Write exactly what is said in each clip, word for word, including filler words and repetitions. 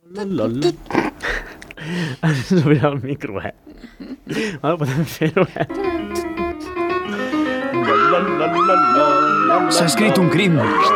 Has d'obrir el micro, eh? Bueno, podem fer-ho, eh? S'ha escrit un crim.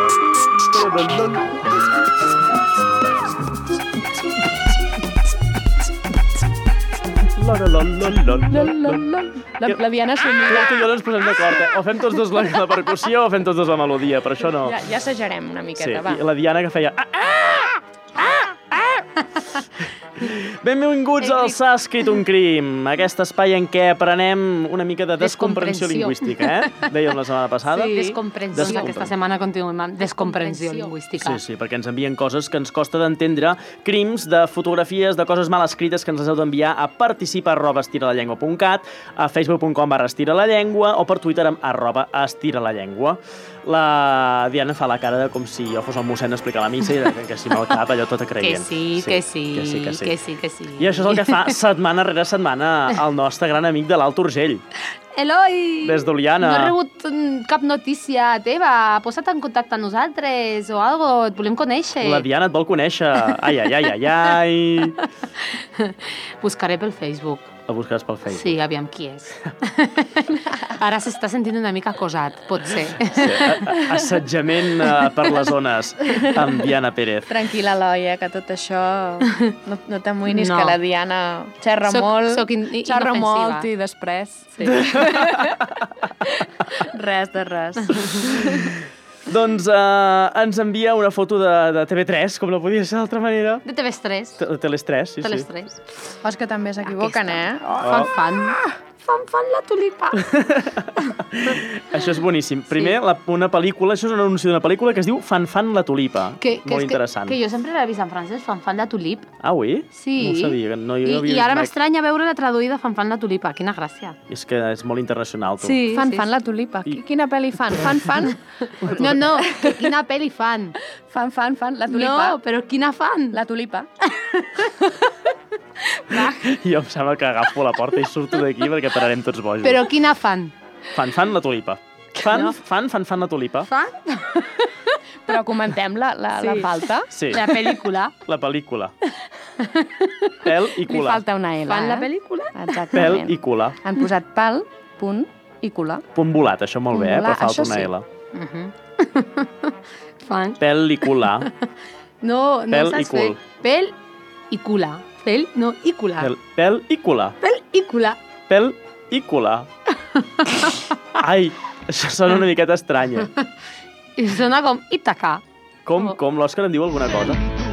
La, la, la, la, la, la, La, la Diana somia. Crec que jo no ens posem d'acord, eh? O fem tots dos la, la percussió o fem tots dos la melodia, per això no. Ja, ja assajarem una miqueta, Sí, va. i la Diana que feia... Ah, ah, ah, ah. Benvinguts al S'ha escrit un crim, aquest espai en què aprenem una mica de descomprensió lingüística, eh? Dèiem la setmana passada. Sí. Descomprensió. Descomprensió. Aquesta setmana continuem amb descomprensió Comprensió. lingüística. Sí, sí, perquè ens envien coses que ens costa d'entendre, crims de fotografies, de coses mal escrites que ens les heu d'enviar a participa arroba estiralallengua punt cat, a facebook punt com barra estiralallengua o per Twitter amb arroba estiralallengua. La Diana fa la cara de com si jo fos el mossèn a explicar la missa i de que si me'l cap allò tot creient. Que sí, que sí, que sí, que sí. que sí, que sí. I això és el que fa setmana rere setmana el nostre gran amic de l'Alt Urgell, Eloi! des d'Oliana. No he rebut mm, cap notícia teva. Posa't en contacte amb nosaltres o algo. Et volem conèixer. La Diana et vol conèixer. Ai, ai, ai, ai, ai. Buscaré pel Facebook. El buscaràs pel Facebook. Sí, aviam qui és. Ara s'està sentint una mica acosat, pot ser. Sí, assetjament uh, per les zones amb Diana Pérez. Tranquil·la, Eloi, eh, que tot això... No, no t'amoïnis, No. que la Diana xerra Soc- molt, soc in- xerra inofensiva. molt i després... Sí. Res de res. Doncs uh, ens envia una foto de, de T V tres, com no podia ser d'altra manera. De T V tres. De Teles tres, sí, De les sí. tres. Oh, és que també s'equivoquen, Aquesta. eh? Oh. Fan, fan. Fan, fan la tulipa. Això és boníssim. Primer, la, una pel·lícula, això és un anunci d'una pel·lícula que es diu Fan Fan la tulipa. Que, que, Molt és interessant. Que, que jo sempre l'he vist en francès, Fan, fan la tulip. Ah, oui? Sí. No ho sabia. que No, jo I, no havia I ara vist mai. m'estranya veure la traduïda Fan, fan la tulipa. Quina gràcia. És que és molt internacional, tu. Sí, Fan, sí, fan sí. la tulipa. I- Quina pel·li fan? Fan, fan? No, no, que quina pel·li fan. Fan, fan, fan. La tulipa. No, però quina fan? La tulipa. Jo em sembla que agafo la porta i surto d'aquí perquè pararem tots bojos. Però quina fan? Fan Fan la tulipa. Fan, No. fan, fan, fan la tulipa. Fan? Però comentem la, la, Sí. la falta. Sí, La pel·lícula. la pel·lícula. Pèl i Li cula. falta una L, Fan eh? la pel·lícula? Pèl Exactament. i cula. Han posat pal, punt i cula. Punt volat, això molt bé, eh? Punt Però volat, falta això una sí. L. Uh -huh. Fan. Pèl i cula. No, no Pèl saps i cul. fer. Pèl i cula. Pèl, no, i cula. Pèl, pèl i cula. Pèl i cula. Pèl i cula. Ai, això sona una miqueta estranya. I sona com Ítaca. Com, Oh. com l'Òscar en diu alguna cosa?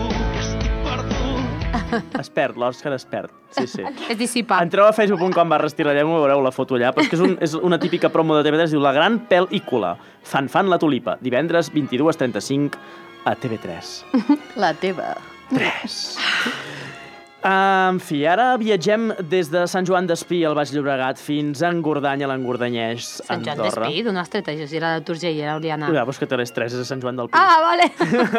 Es perd, l'Òscar es perd. Sí, sí. Es dissipa. Entreu a facebook punt com barra estirallem i veureu la foto allà, però és que és, un, és una típica promo de T V tres, diu La gran pèl i cula. Fan fan la tulipa. Divendres vint-i-dues trenta-cinc a T V tres. La teva. tres. En fi, ara viatgem des de Sant Joan d'Espí al Baix Llobregat fins a Engordany, a l'Engordanyès, Sant Joan Andorra. d'Espí, d'on has tret això? Si era de Turgell i era Oliana. Ja, pues que té les tres, és a Sant Joan del Pi. Ah, vale.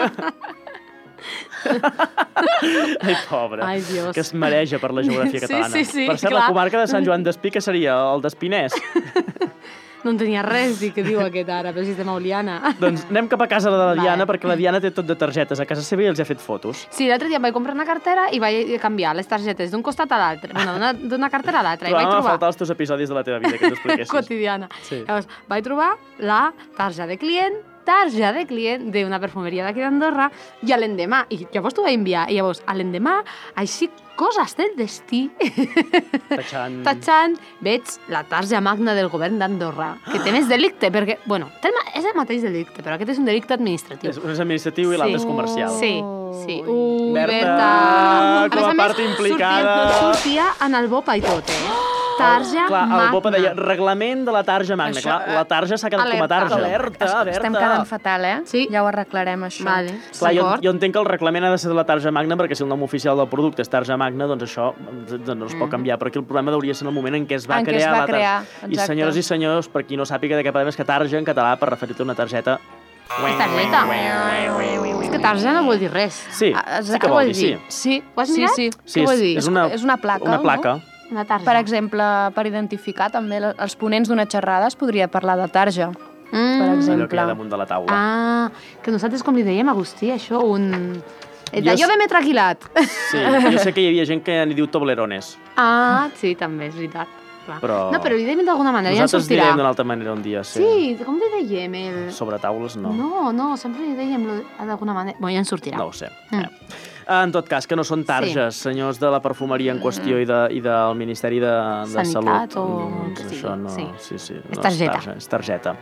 Ai, pobre. Ai, Dios. Que es mareja per la geografia Sí, catalana. sí, sí, per cert, clar. la comarca de Sant Joan d'Espí, que seria el d'Espinès. No en tenia res, dir que diu aquest ara, però si estem a Oliana. Doncs anem cap a casa de la Diana, Vale. perquè la Diana té tot de targetes a casa seva i els ha fet fotos. Sí, l'altre dia em vaig comprar una cartera i vaig canviar les targetes d'un costat a l'altre, bueno, d'una- d'una cartera a l'altra, i vaig Trobàvem a trobar... faltar els teus episodis de la teva vida, que ens expliquessis. quotidiana. Sí. Llavors, vaig trobar la tarja de client, tarja de client d'una perfumeria d'aquí d'Andorra, i a l'endemà, i llavors t'ho vaig enviar, i llavors a l'endemà, així, coses del destí, Tachant... tatxant, veig la tarja magna del govern d'Andorra, que té més delicte, perquè, bueno, té el ma- és el mateix delicte, però aquest és un delicte administratiu. És, un és administratiu i Sí. l'altre és comercial. Sí, sí. Ui, Berta, Berta. com a més part més, implicada. Sortia, sortia en el bopa i tot, eh? Tarja Clar, magna. el Bopa deia reglament de la tarja magna. Això, Clar, la tarja s'ha quedat com a alerta. tarja. Alerta, Berta, Berta. Estem quedant fatal, eh? Sí. Ja ho arreglarem, això. Vale, Clar, jo, d'acord. jo entenc que el reglament ha de ser de la tarja magna, perquè si el nom oficial del producte és tarja magna, doncs això doncs no es pot canviar. Però aquí el problema hauria de ser en el moment en què es va En què crear es va la tarja. crear, I exacte. senyores i senyors, per qui no sàpiga de què parlem, és que tarja en català per referir-te a una targeta... És targeta. És que tarja no vol dir res. Sí, Ah, sí que què vol vol dir, sí. dir? Sí, Ho has sí, mirat? sí. Sí, Què vol és- dir? És una, És una placa, Una no? placa. Una tarja. Per exemple, per identificar també la- els ponents d'una xerrada es podria parlar de tarja, Mm. per Allò que hi exemple. ha damunt de la taula. Ah, que nosaltres com li dèiem, Agustí, això, un... Jo de m'he tranquil·lat. Sí, jo sé que hi havia gent que n'hi diu toblerones. Ah, sí, també, és veritat. Clar. Però... No, però li dèiem d'alguna manera, ja ens Nosaltres sortirà. direm d'una altra manera un dia, sí. Sí, com li dèiem? El... Sobre taules, no. No, no, sempre li dèiem lo- d'alguna manera. Bueno, ja ens sortirà. No ho sé. Mm. Eh. En tot cas, que no són targes, sí. senyors de la perfumeria en qüestió i, de, i del Ministeri de, de Sanitat Salut. o Mm, que sigui, Això no... sí. sí, sí, És no targeta. tarja, és targeta.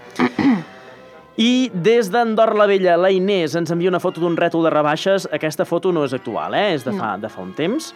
I des d'Andorra la Vella, la Inés ens envia una foto d'un rètol de rebaixes. Aquesta foto no és actual, eh? És de fa, de fa un temps.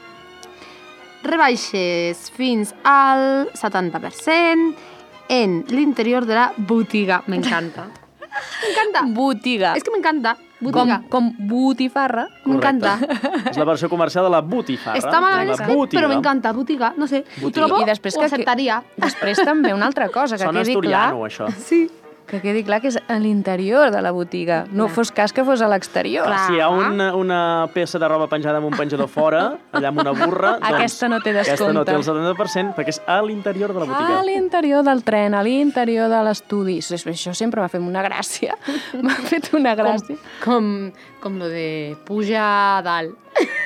Rebaixes fins al setanta per cent en l'interior de la botiga. M'encanta. M'encanta. Botiga. És que m'encanta. Com, Botiga. com botifarra. M'encanta. És la versió comercial de la botifarra. Està malament La escrit, botiga. però m'encanta. Botiga, no sé. Ho Botiga. trobo, I després ho que- acceptaria. Després també una altra cosa, que Sona quedi clar, asturiano, això. Sí. que quedi clar que és a l'interior de la botiga. No Clar. fos cas que fos a l'exterior. Clar. Si hi ha una, una peça de roba penjada amb un penjador fora, allà amb una burra, doncs Aquesta no té aquesta no descompte. té el setanta per cent perquè és a l'interior de la botiga. A l'interior del tren, a l'interior de l'estudi. Això això sempre m'ha fet una gràcia. M'ha fet una gràcia. Com, com lo de puja a dalt.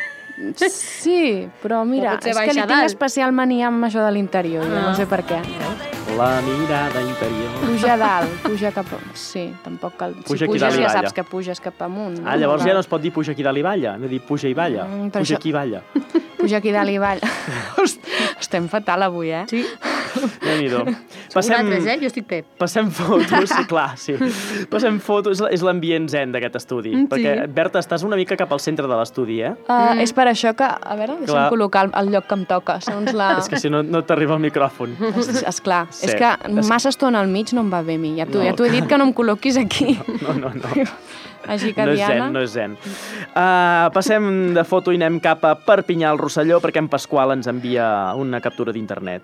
Sí, però mira, No pot ser és que li baixa tinc dalt. especial mania amb això de l'interior. Jo Ah. no sé per què. La mirada interior. Puja a dalt, puja cap a... Sí, tampoc cal... Puja si aquí puges dalt i ja balla. saps que puges cap amunt. Ah, llavors ja no es pot dir puja aquí dalt i balla, hem de dir puja i balla. Mm, però puja això- aquí i balla. Puja aquí dalt i balla. Host, estem fatal avui, eh? Sí. Déu-n'hi-do. Passem... Vosaltres, eh? Jo estic pep. Passem fotos, sí, clar, sí. Passem fotos, és l'ambient zen d'aquest estudi. Mm, sí. Perquè, Berta, estàs una mica cap al centre de l'estudi, eh? Uh, mm. És per això que... A veure, deixa'm Clar. col·locar el, el lloc que em toca, segons la... És que si no, no t'arriba el micròfon. Es, esclar, Sí. és que És- massa estona al mig no em va bé a mi. Ja t'ho No. ja t'ho he dit que no em col·loquis aquí. No, no, no. Així que, No és Diana... zen, no és zen. Uh, passem de foto i anem cap a Perpinyà, al Rosselló, perquè en Pasqual ens envia una captura d'internet.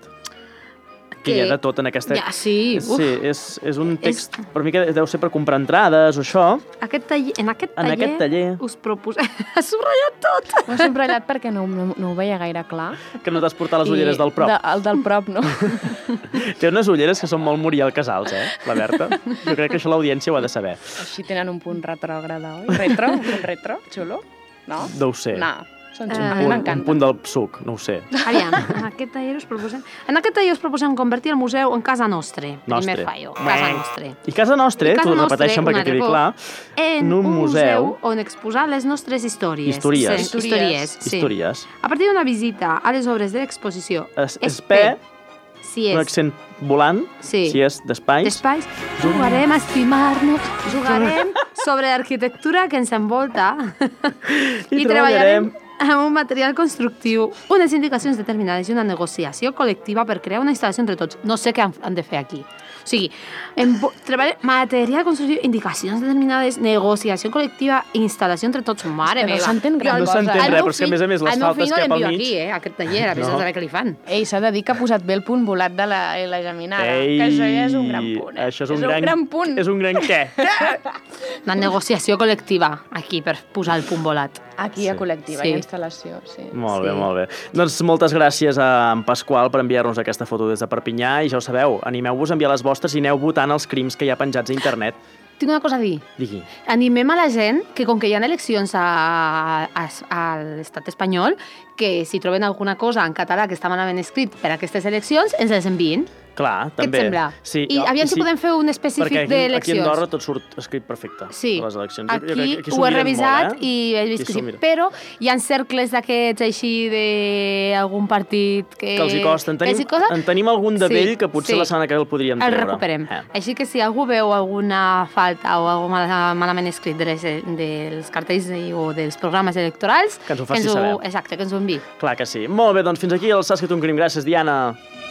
Que hi ha de tot en aquesta... Ja, sí. Uf. Sí, és, és un text, per mi que deu ser per comprar entrades o això. Aquest taller, en aquest En taller, aquest taller. us proposem... Has subratllat tot! Ho he subratllat perquè no, no, no ho veia gaire clar. Que no t'has portat les ulleres del prop. De, el del prop, no. Té unes ulleres que són molt Muriel Casals, eh, la Berta. Jo crec que això l'audiència ho ha de saber. Així tenen un punt retrògrada, oi? Retro? Un punt retro? Xulo? No? No ho sé. No. Són Eh, xulos. A Un, mi un m'encanta. punt del suc, no ho sé. Aviam, en aquest taller us proposem... En aquest taller us proposem convertir el museu en casa nostra. Nostre. Primer fallo. Casa nostra. I casa nostra, I casa t'ho nostra, repeteixen un perquè altre quedi cop, clar, En un museu, on exposar les nostres històries. Històries. Sí, històries. Sí. històries. A partir d'una visita a les obres de l'exposició Es, espè, si un és accent volant, Sí. si és d'espais. d'espais, jugarem a estimar-nos, jugarem sobre l'arquitectura que ens envolta I i treballarem amb un material constructiu, unes indicacions determinades i una negociació col·lectiva per crear una instal·lació entre tots. No sé què han, han de fer aquí. O sigui, envo- treballar material constructiu, indicacions determinades, negociació col·lectiva, instal·lació entre tots. Mare És que no meva. s'entén gran Jo al- No s'entén al res, meu però és que, a fill- més a més, les al meu faltes fill no que hi ha pel l'envio mig- aquí, eh, a aquest taller, a vés No. no. saber què li fan. Ei, s'ha de dir que ha posat bé el punt volat de la, la geminada. Ei, que això ja és un gran punt. Eh? Això és un, és gran, un gran punt. És un gran què? Una negociació col·lectiva, aquí, per posar el punt volat. Aquí a Sí. col·lectiva, Sí. hi ha instal·lació, sí. Molt bé, Sí. molt bé. Doncs moltes gràcies a en Pasqual per enviar-nos aquesta foto des de Perpinyà i ja ho sabeu, animeu-vos a enviar les vostres i aneu votant els crims que hi ha penjats a internet. Tinc una cosa a dir. Digui. Animem a la gent que, com que hi ha eleccions a, a, a l'estat espanyol, que si troben alguna cosa en català que està malament escrit per a aquestes eleccions, ens les enviïn. Clar, Què et també. sembla? Sí, I no, aviam si sí, podem fer un perquè específic aquí, d'eleccions. aquí a Andorra tot surt escrit perfecte, Sí, de les eleccions. Jo- jo crec aquí que s'ho ho he miren revisat molt, eh? i he vist Aquí que s'ho sí, miren. però hi ha cercles d'aquests així d'algun partit que... Que els hi costa. En que tenim, els hi costa. en tenim algun de Sí, vell que potser sí. la setmana que ve el podríem El treure. recuperem. Eh. Així que si algú veu alguna falta o algun mal, malament escrit de les, dels cartells i- o dels programes electorals, Que ens ho faci saber. Exacte, que ens ho enviï. Clar que sí. Molt bé, doncs fins aquí el Saps que tu un crim. Gràcies, Diana.